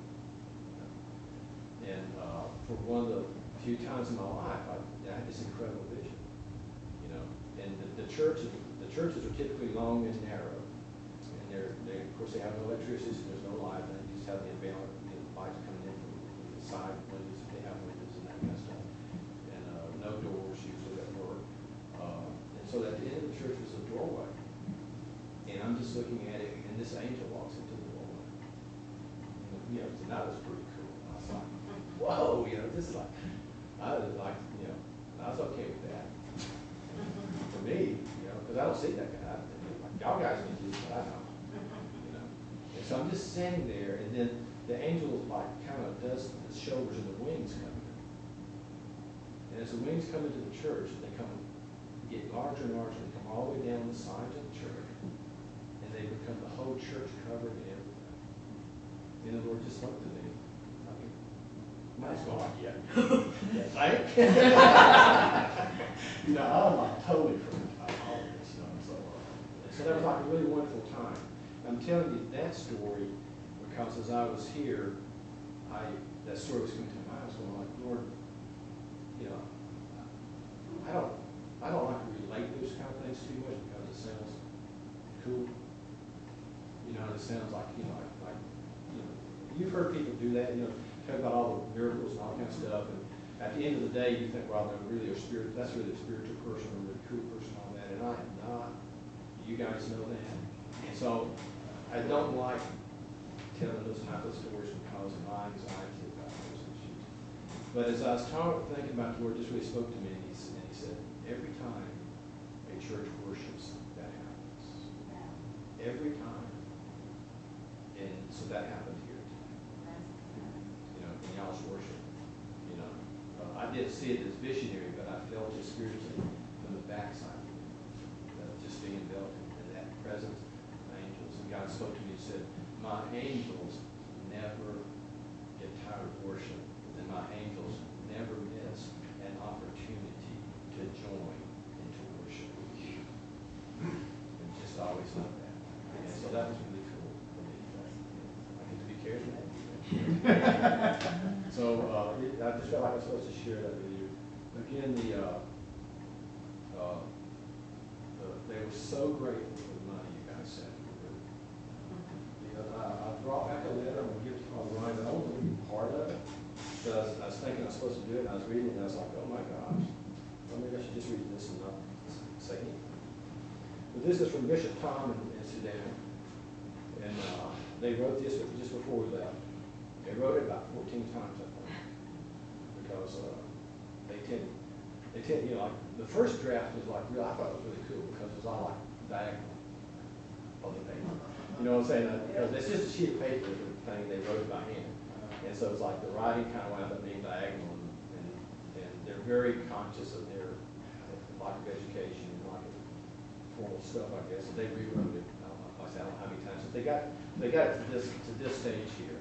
Speaker 2: And uh, for one of the few times in my life, I, I had this incredible vision. You know, and the, the churches, the churches are typically long and narrow, and they're, they, of course, they have no electricity, so there's no light, and they just have the available, you know, lights coming in from the side windows, if they have windows and that kind of stuff, and uh, no doors usually at work. Uh, and so at the end of the church was a doorway, and I'm just looking at it, and this angel walks into the doorway. And, you know, so that was pretty cool. I was like, whoa, you know, this is like, I was like, you know, I was okay with that. For me, you know, because I don't see that guy. Like, y'all guys need to do what I know. You know. And so I'm just standing there, and then the angel like kind of does the shoulders and the wings come in. And as the wings come into the church, they come get larger and larger, they come all the way down the sides of the church, and they become the whole church covered in everything. And the Lord just spoke to me. I mean, might as well like, yeah. Yes, I You know, I was like totally freaked out all of this, you know, so, uh, so that was like a really wonderful time. I'm telling you that story because as I was here, I, that story was coming to my mind. I was going like, Lord, you know, I don't, I don't like to relate those kind of things too much because it sounds cool. You know, it sounds like, you know, like, like you know, you've heard people do that, you know, talk about all the miracles and all that kind of stuff, and at the end of the day, you think, well, they're really a spirit, that's really a spiritual person, or a really cool person, all that, and I am not. You guys know that. And so, I don't like telling those type of stories because of my anxiety about those issues. But as I was talking, thinking about the Lord, just really spoke to me, and he, and he said, every time a church worships, that happens. Every time. And so that happened here today. You know, in y'all's worship. You know, uh, I didn't see it as visionary, but I felt it spiritually from the backside of it. Uh, just being built in that presence of angels. And God spoke to me and said, my angels never get tired of worship, and my angels never miss an opportunity to join and to worship with you. And just always love that. And so that was really cool for me. I get to be charismatic. So uh, it, I just felt like I was supposed to share that with you. Again, the, uh, uh, the they were so grateful for the money you guys sent. Because I, I brought back a letter, I'm going to give it to my Ryan, I don't want to be part of it. So I was, I was thinking I was supposed to do it, and I was reading it, and I was like, oh my gosh, well, maybe I should just read this and not say anything. But this is from Bishop Tom in, in Sudan. And uh, they wrote this just before we left. They wrote it about fourteen times, I think. Because uh, they tend, they tend, you know, like, the first draft was like, real, I thought it was really cool because it was all like diagonal on the paper. You know what I'm saying? Because it's just a sheet of paper thing they wrote by hand. And so it's like the writing kind of wound up being diagonal, and, and, and they're very conscious of their lack of education and lack of formal stuff, I guess. And they rewrote it. I don't know, like I said, I don't know how many times. But they got they got to this to this stage here.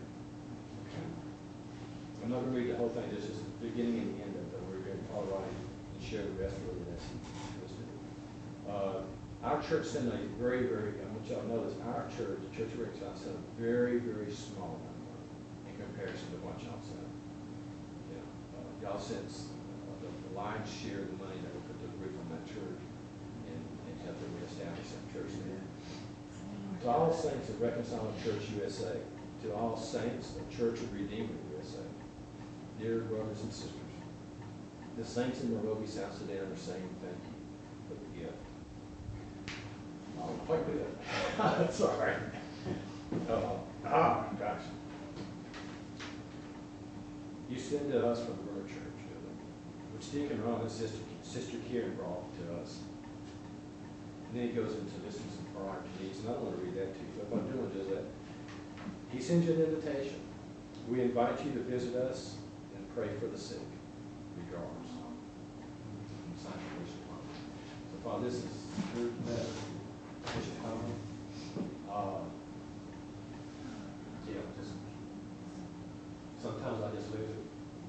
Speaker 2: I'm not going to read the whole thing. This is the beginning and the end of it. We're going to all right and share the rest of it as he listed it. Uh, our church sent a very, very, I want y'all to know this, our church, the Church of Reconcile, sent a very, very small number in comparison to what y'all sent. You know, uh, y'all sent uh, the, the lion's share of the money that we put to the roof on that church and, and helped to reestablish that church there. To all saints of Reconciling Church U S A, to all saints of Church of Redeemer U S A, dear brothers and sisters, the saints in Nairobi, South Sudan are saying thank you for the gift. Oh, quite good. Sorry. Oh, oh, gosh. You send to us from the River Church, which Deacon Ron and Sister, Sister Karen brought to us. And then he goes into listing some prior needs, and I don't want to read that to you, but what I'm doing is that he sends you an invitation. We invite you to visit us and pray for the sick, regardless. Sign the first one. So, Father, this is through that Bishop Conley. Uh, yeah, just sometimes I just lose it.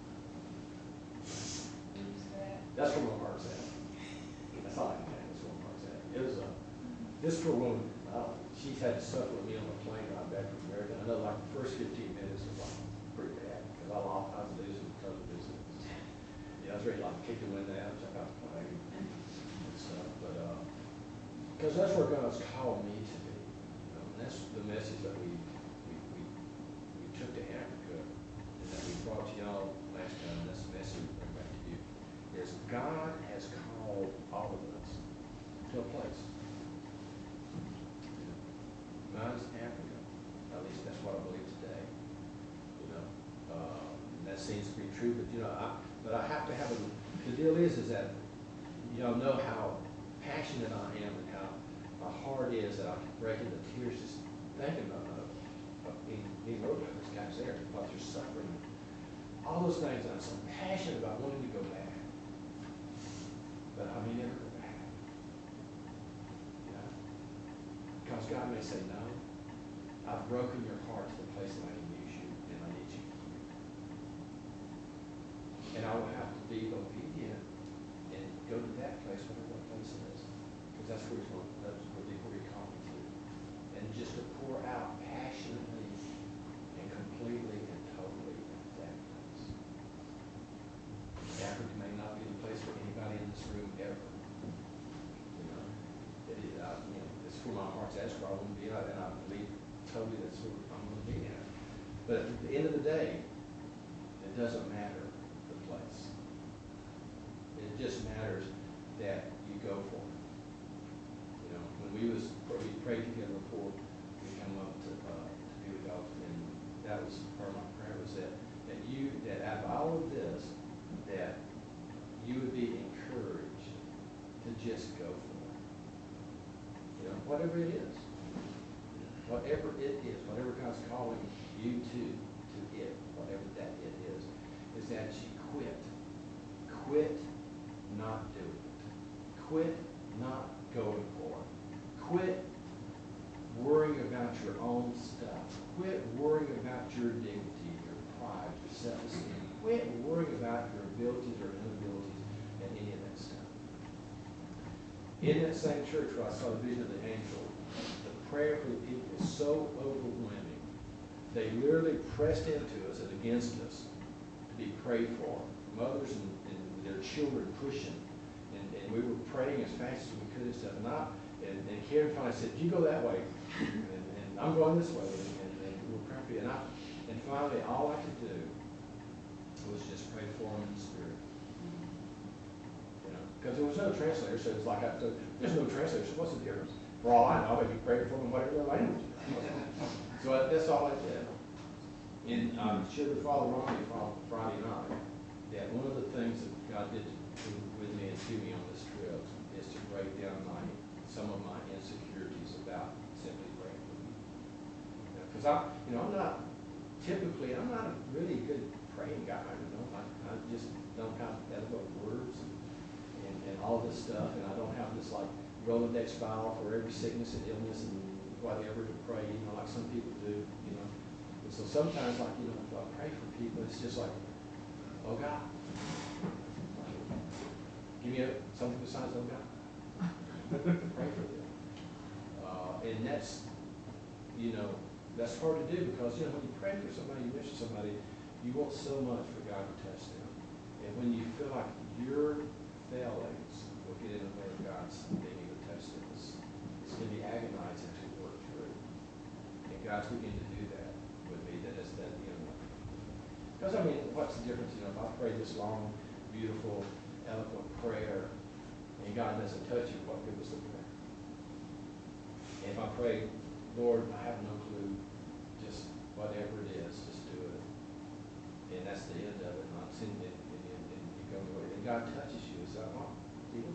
Speaker 2: That's where my heart's at. That's all I can tell you. That's where my heart's at. It was a, this poor woman, uh, she's had to suffer with me on the plane ride back from America. I know like the first fifteen minutes was like pretty bad because I lost all kinds of losing because of this. Yeah, I was ready to like kick the wind out, check out the plane and stuff. But, uh, because that's where God's called me to be. You know, and that's the message that we, we, we, we took to Africa and that we brought to y'all last time. That's the message we bring back to you. Is God has called all of us to a place. You know, mine's Africa. At least that's what I believe today. You know, uh, and that seems to be true. But you know, I but I have to have a. The deal is, is that y'all know how passionate I am and how my heart is that I can break into tears just thinking about uh, being being over those guys there because they're suffering. All those things, and I'm so passionate about wanting to go back. But I may never go back. You know? Because God may say, no, I've broken your heart to the place that I can use you, and I need you here. And I will have to be obedient and go to that place, whatever that place is. Because that's where he's going, that's where he called me to. And just to pour out passionately and completely and totally at that place. Africa may not be the place for anybody in this room ever. You know, it is, uh, you know, it's where my heart's at, it's where I want to be at, and I believe totally that's where I'm going to be at. But at the end of the day, it doesn't matter the place. It just matters that you go for it. You know, when we was we prayed together before we come up to uh, to be with God, and that was part of my prayer was that that you that out of all of this, that you would be encouraged to just go for it. You know, whatever it is. Whatever it is, whatever God's calling you to, to it, whatever that it is, is that you quit. Quit not doing it. Quit not going for it. Quit worrying about your own stuff. Quit worrying about your dignity, your pride, your self-esteem. Quit worrying about your abilities or inabilities and any of that stuff. In that same church where I saw the vision of the angel, the prayer for the people was so overwhelming. They literally pressed into us and against us to be prayed for. Mothers and, and their children pushing. And, and we were praying as fast as we could and stuff. And, I, and, and Karen finally said, you go that way. And, and I'm going this way. And, and, and we were praying. And, I, and finally, all I could do was just pray for them in the Spirit. You know, because there was no translator, so it's like I said, there's no translator, so what's the difference? For all I know, I'd be praying for them in whatever their language. So I, that's all I did. And I um, shared with Father Ronnie Friday night that one of the things that God did to, with me and to me on this trip is to break down my some of my insecurities about simply praying for me. Because you know, I, you know, I'm not typically, I'm not a really good praying guy. You know, I, I just don't have eloquent words and, and, and all this stuff, and I don't have this like Rolodex file for every sickness and illness and whatever to pray. You know, like some people do. You know, and so sometimes, like you know, if I pray for people, it's just like, oh God, give me a, something besides oh God. Pray for them, uh, and that's, you know, that's hard to do because you know when you pray for somebody, you wish somebody, you want so much for God to touch them, and when you feel like your failings will get in the way of God's being able to touch them, it's, it's going to be agonizing to work through, and God's beginning to do that with me. That is that you know, because I mean, what's the difference? You know, if I pray this long, beautiful, eloquent prayer, and God doesn't touch you, what good was the prayer? And if I pray, Lord, I have no clue, just whatever it is, just do it. and that's the end of it, and I'm seeing it, and, and, and you go away, and God touches you, it's like, oh, deal.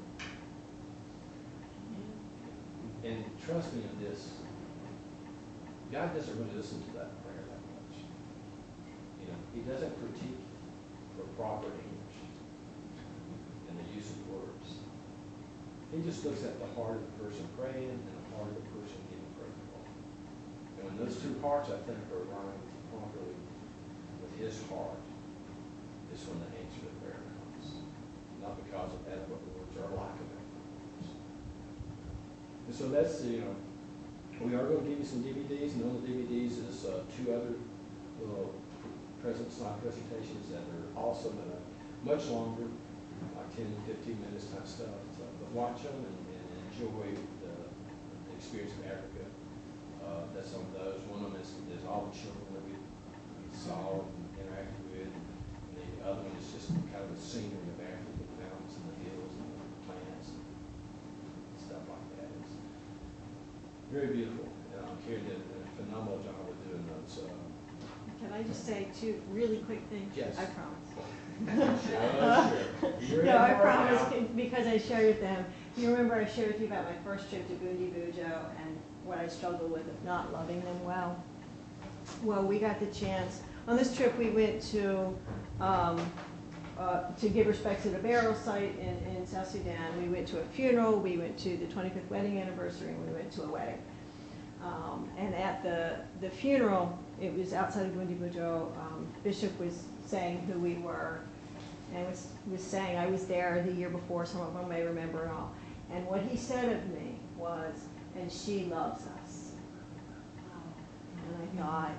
Speaker 2: And trust me on this, God doesn't really listen to that prayer that much. You know, He doesn't critique for proper English and the use of words. He just looks at the heart of the person praying and the heart of the person getting prayed for. And when those two hearts, I think, are aligned properly with His heart, is when the answer to prayer comes. Not because of adequate words or a lack of adequate words. And so that's, you know, we are going to give you some D V Ds, and on the D V Ds is uh, two other little present slide presentations that are awesome and are much longer, like ten, fifteen minutes type stuff. So, but watch them and, and enjoy the, the experience of Africa. Uh, that's some of those. One of them is, is all the children that we, we saw and interacted with. And the other one is just kind of the scenery of Africa, the mountains and the hills and the plants and stuff like that. It's very beautiful. Um, Karen did a phenomenal job of doing those. Uh,
Speaker 4: Can I just say two really quick things?
Speaker 2: Yes.
Speaker 4: I promise.
Speaker 2: uh, sure. You're
Speaker 4: No, I
Speaker 2: in for it
Speaker 4: promise,
Speaker 2: now.
Speaker 4: because I shared with them. You remember I shared with you about my first trip to Bundi Bujo and what I struggled with of not loving them well? Well, we got the chance. On this trip, we went to um, uh, to give respect to the burial site in, in South Sudan. We went to a funeral, we went to the twenty-fifth wedding anniversary, and we went to a wedding. Um, and at the, the funeral, it was outside of Bundi Bujo, um, Bishop was saying who we were, and was, was saying I was there the year before, some of them may remember and all. And what he said of me was, and she loves us. And I thought,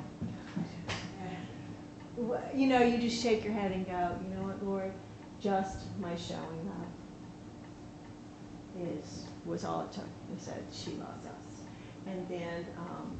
Speaker 4: you know, you just shake your head and go, you know what, Lord, just my showing up is, was all it took. He said, she loves us. And then um,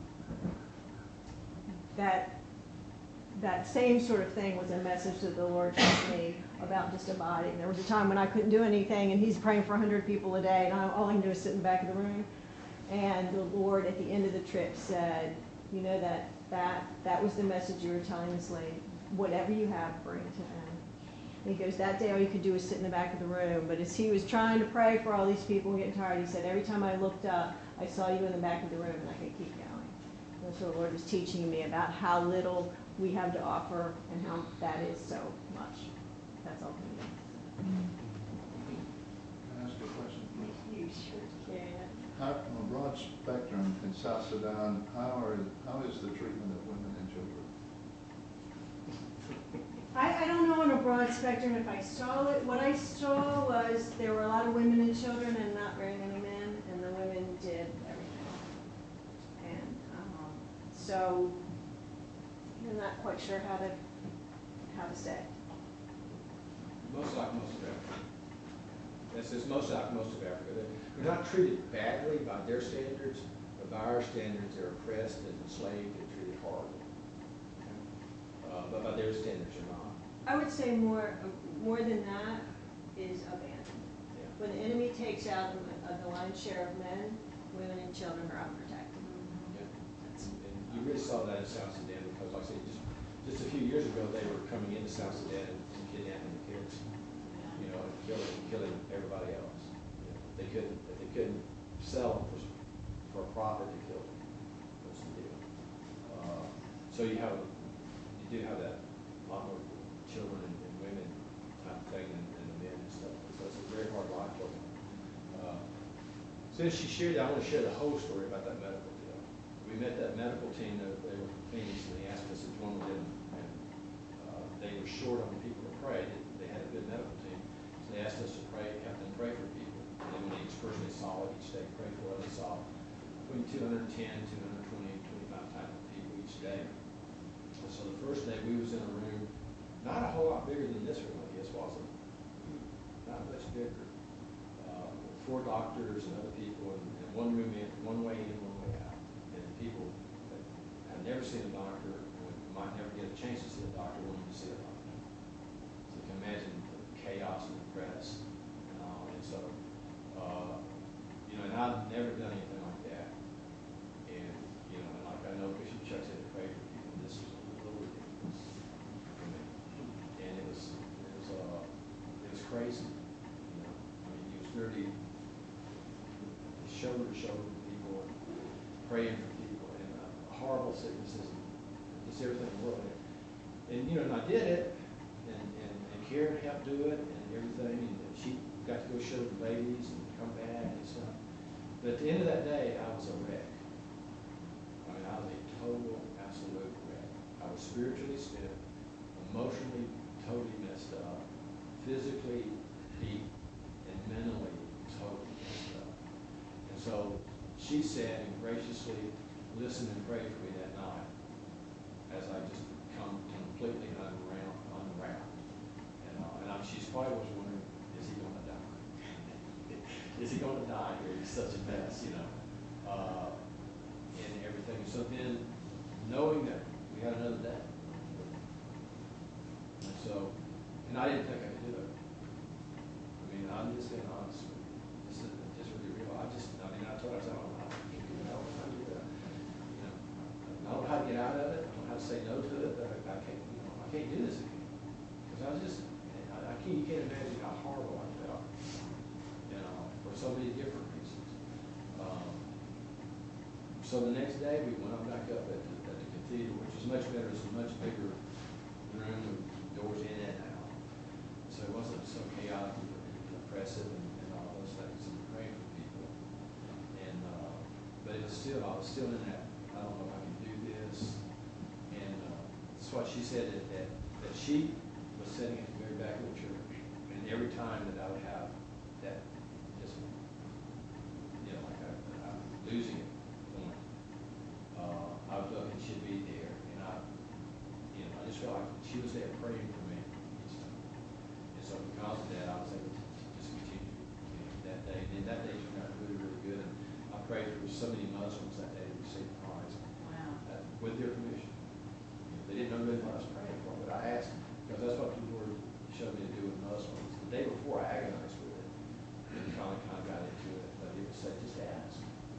Speaker 4: that that same sort of thing was a message that the Lord told me about just abiding. There was a time when I couldn't do anything, and He's praying for one hundred people a day, and I, all I can do is sit in the back of the room. And the Lord, at the end of the trip, said, you know, that that that was the message you were telling this lady. Whatever you have, bring to them. And he goes, that day all you could do was sit in the back of the room. But as he was trying to pray for all these people and getting tired, he said, every time I looked up, I saw you in the back of the room, and I could keep going. And so the Lord was teaching me about how little we have to offer and how that is so much. That's all for me.
Speaker 5: Can I ask a question, please?
Speaker 4: You sure can.
Speaker 5: How, from a broad spectrum in South Sudan, how are how is the treatment of women and children?
Speaker 4: I, I don't know on a broad spectrum if I saw it. What I saw was there were a lot of women and children and not very many men, and the women did everything. And um, so I'm not quite sure how to how to say.
Speaker 2: Most like most of Africa. This is most like most of Africa. They- They're not treated badly by their standards, but by our standards, they're oppressed and enslaved and treated horribly. Uh, but by their standards, they're not.
Speaker 4: I would say more more than that is abandoned.
Speaker 2: Yeah.
Speaker 4: When the enemy takes out the, uh, the lion's share of men, women and children are unprotected.
Speaker 2: Yeah. And you really saw that in South Sudan because, like I said, just just a few years ago, they were coming into South Sudan and kidnapping the kids, you know, and killing killing everybody else. You know, they couldn't if they couldn't sell them for, for a profit to kill them. That's the deal. Uh, so you have you do have that a lot more children and, and women type of thing than, than the men and stuff. So it's a very hard life for them. Uh, since she shared that, I want to share the whole story about that medical deal. We met that medical team that they were from Phoenix, and they asked us if one of them, and uh, they were short on people to pray. They, they had a good medical team, so they asked us to pray, have them pray for people. And then when each person they saw each day pray for, they saw between two hundred ten, two hundred twenty, twenty-five type of people each day. And so the first day we was in a room, not a whole lot bigger than this room, I guess, was it? Not much bigger. Uh, four doctors and other people, and, and one room in, one way in, one way out. And people that have never seen a doctor, and might never get a chance to see a doctor, wanting to see a doctor. So you can imagine the chaos and the press and all. And so, uh, you know, and I've never done anything like that. And, you know, and like I know Bishop Chuck said to pray for people, this was a little ridiculous for me. crazy. You know, I mean, he was literally shoulder to shoulder with people, and praying for people, and uh, horrible sicknesses, and just everything in the world. And, you know, and I did it, and, and, and Karen helped do it, and everything, and she got to go show the babies and come back and stuff. But at the end of that day, I was a wreck. I mean, I was a total, absolute wreck. I was spiritually spent, emotionally totally messed up, physically beat, and mentally totally messed up. And so she sat and graciously listened and prayed for me that night as I just come completely unraveled. unraveled. And, uh, and I'm, she's probably was wondering, is he going to die? Is he going to die here? He's such a mess, you know, uh, and everything. So then, knowing that we had another day, and so, and I didn't think I could do it. I mean, I'm just being honest with you. This is just really real. I just, I mean, I told her, I said, I don't know how to do that. I don't know how to do that. You know, I don't know how to get out of it. I don't know how to say no to it. But I, I can't, you know, I can't do this again. Because I was just, I, I can't, you can't imagine how horrible I felt. You know, for so many different reasons. Um, so the next day we went up back up at the, at the cathedral, which is much better. It's a much bigger room with doors in and out. So it wasn't so chaotic and oppressive and, and all those things, and praying for people. And uh, but it was still, I was still in that, I don't know if I can do this. And uh, that's what she said, that, that, that she was sitting at the very back of the church. And every time that I would have that, just, you know, like I, I'm losing it point, uh, I would look and she'd be there. And I, you know, I just felt like she was there praying for me each time. And so because of that, I was able to, to just continue, you know, that day. And then that day turned out really, really good. And I prayed for so many Muslims that day to receive Christ.
Speaker 3: Wow.
Speaker 2: Uh, with their permission. You know, they didn't know really what I was praying for, but I asked, because that's what the Lord showed me to do with Muslims. The day before, I agonized with it. And finally kind of got into it. But he would say, just ask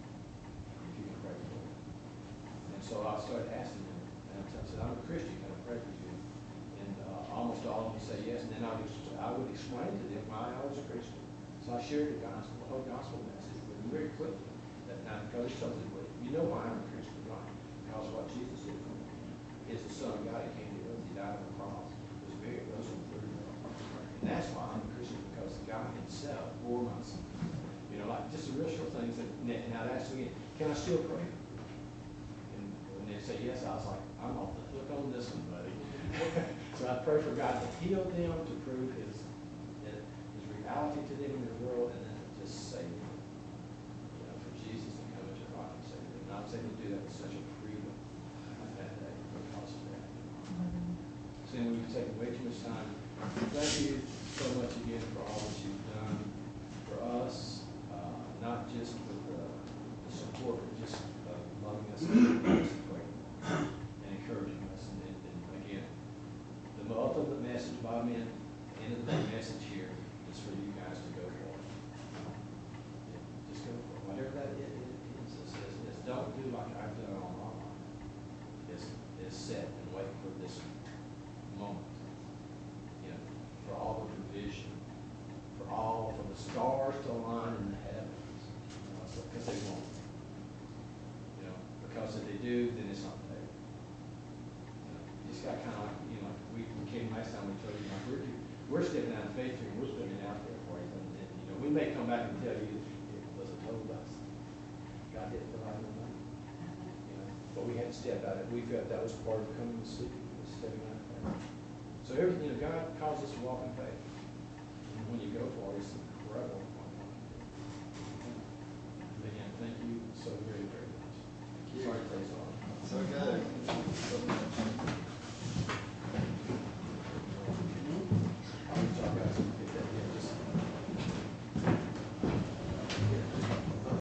Speaker 2: if you can pray for it. And so I started asking them. And I said, I'm a Christian, can I pray for you? And uh, almost all of them say yes. And then I would, I would explain to them why I was a Christian. So I shared the gospel, the whole gospel message with them very quickly. That now, because it's something, you know why I'm a Christian, right? Because of what Jesus did for me. He's the Son of God. He came to earth. He died on the cross. He was buried. Rose on the third day. And that's why I'm a Christian, because God himself bore my sin. You know, like just the real short things. That, now that's again, can I still pray? And when they say yes, I was like, I'm off the hook on this one, buddy. So I pray for God to heal them, to prove his, his reality to them in the world, and then to just save them. You know, for Jesus to come into their life and save them. And I was able to do that with such a freedom that day because of that. So then we've taken way too much time. Thank you so much again for all that you've done for us, uh, not just with the, the support, but just uh, loving us and encouraging us. And, and, and again, the ultimate message, Bob, man, the end of the day message here is for you guys to go for it. Yeah, just go for it. Whatever that is, it is, is, is, is don't do like I've done all my life. Is, is sit and wait for this moment. You know, for all the provision, for all, for the stars to align in the heavens. Because you know, so, they won't. You know, because if they do, then it's not there. You know, you just got kind of like, you know, like we, we came last time we told you, like, we're, we're stepping out of faith here, and we're putting it out there for you. And, and, you know, we may come back and tell you it was a total bust. God didn't provide no money. You know, but we had to step out. We felt that was part of coming to sleep, was stepping out of faith. So everything, you know, God calls us to walk in faith. And when you go for it, it's incredible. Again, thank you so very, very much. Sorry to take so long.
Speaker 1: It's okay.